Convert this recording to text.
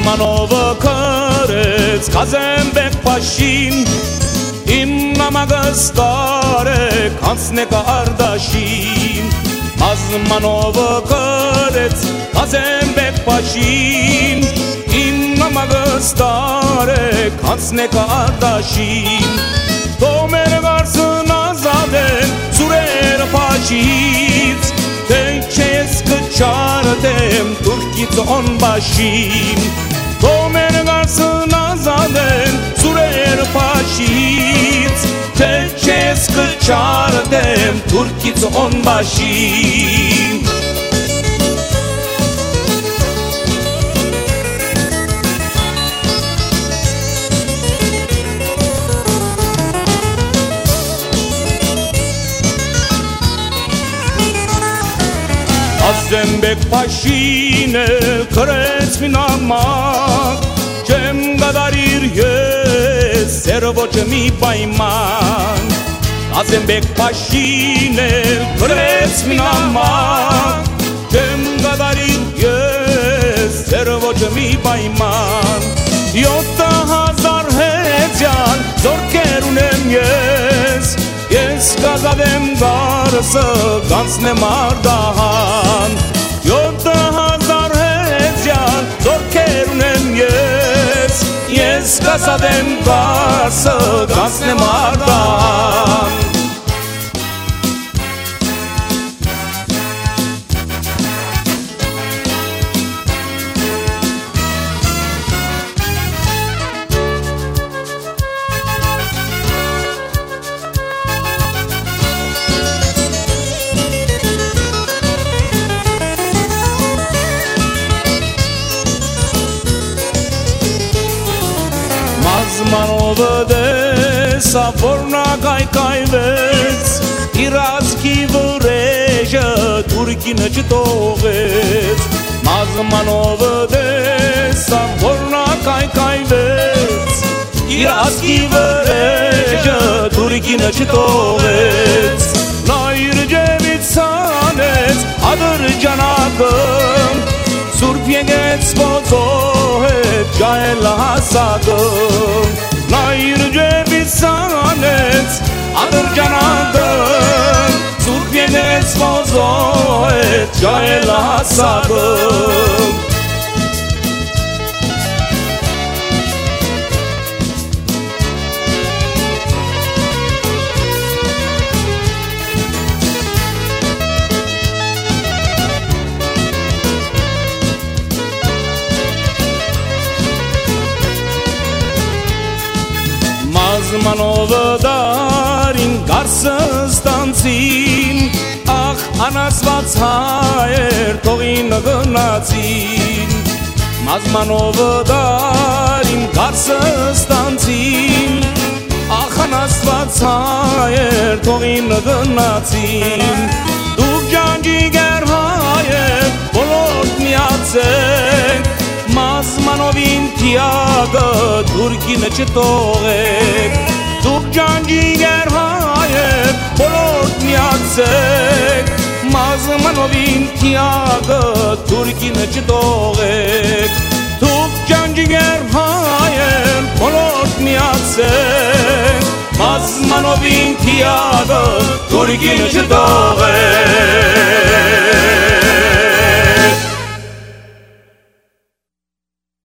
Մազմանովը քրեց Կազենբեկ պաշին Իմ նամակս տարեք հանցնեք արդաշին Մազմանովը քրեց Կազենբեկ պաշին Իմ նամակս տարեք հանցնեք արդաշին Թոմեր գարսն ազատեն սուրերը պաշից Թե չես կչարդեմ թուրքից օնբաշին Թոմեր գարսն ազատեն սուրերը պաշից Թե չես կչարդեմ թուրքից օնբաշին Կազենբեկ պաշինը քրեց մի նամակ Չեմ գադարիր ես սերը ոչ մի պայման Կազենբեկ պաշինը քրեց մի նամակ Չեմ գադարիր ես սերը ոչ մի պայման 7000 հեծյալ զորքեր ունեմ ես Ես կազատեմ գարսը կանցնեմ արդահան 7000 հեծյալ զորքեր ունեմ ես կազատեմ գարսը կանցնեմ արդահան Մազմանովը դեսա որնա կայկայվեց Իր ազգի վրեժը թուրքինը չտողեց Մազմանովը դեսա որնա կայկայվեց Իր ազգի վրեժը թուրքինը չտողեց Նա իր ջևից անեց ադրջանակը Սուրբ եկեց ոզոհետ ջայել հասակը Նա իր ջևից անեց ադրջանակը Սուրբ եկեց ոզոհետ ջայել հասակը Մազմանովը դարին գարսս տանցին Ախ անասված հայեր թողին գնացին Մազմանովը դարին գարսս տանցին Ախ անասված հայեր թողին գնացին Դուք ջանջիգեր հայեր բոլոր միացեք Մազմանովին թիագը թուրքինը չտողեք Դուք ջանջիգեր հայեր բոլոր միացեք Մազմանովին թիագը թուրքինը չտողեք Դուք ջանջիգեր հայեր բոլոր միացեք Մազմանովին թիագը թուրքինը չտողեք